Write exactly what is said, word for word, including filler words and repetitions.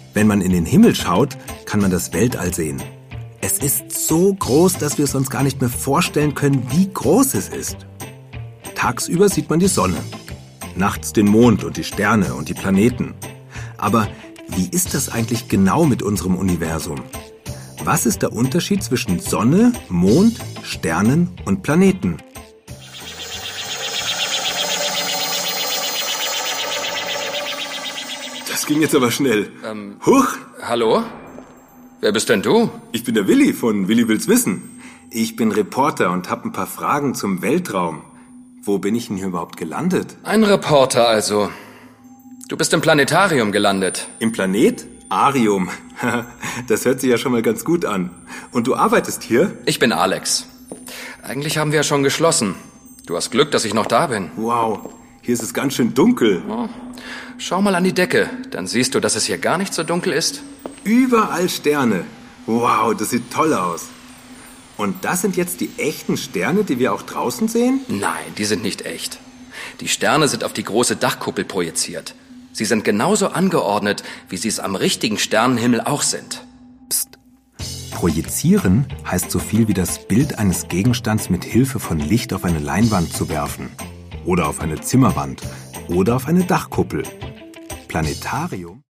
Wenn man in den Himmel schaut, kann man das Weltall sehen. Es ist so groß, dass wir es uns gar nicht mehr vorstellen können, wie groß es ist. Tagsüber sieht man die Sonne, nachts den Mond und die Sterne und die Planeten. Aber wie ist das eigentlich genau mit unserem Universum? Was ist der Unterschied zwischen Sonne, Mond, Sternen und Planeten? Das ging jetzt aber schnell. Ähm, Huch! Hallo? Wer bist denn du? Ich bin der Willi von Willi will's wissen. Ich bin Reporter und habe ein paar Fragen zum Weltraum. Wo bin ich denn hier überhaupt gelandet? Ein Reporter also. Du bist im Planetarium gelandet. Im Planet? Arium. Das hört sich ja schon mal ganz gut an. Und du arbeitest hier? Ich bin Alex. Eigentlich haben wir ja schon geschlossen. Du hast Glück, dass ich noch da bin. Wow, hier ist es ganz schön dunkel. Oh, schau mal an die Decke, dann siehst du, dass es hier gar nicht so dunkel ist. Überall Sterne. Wow, das sieht toll aus. Und das sind jetzt die echten Sterne, die wir auch draußen sehen? Nein, die sind nicht echt. Die Sterne sind auf die große Dachkuppel projiziert. Sie sind genauso angeordnet, wie sie es am richtigen Sternenhimmel auch sind. Psst. Projizieren heißt so viel wie das Bild eines Gegenstands mit Hilfe von Licht auf eine Leinwand zu werfen. Oder auf eine Zimmerwand. Oder auf eine Dachkuppel. Planetarium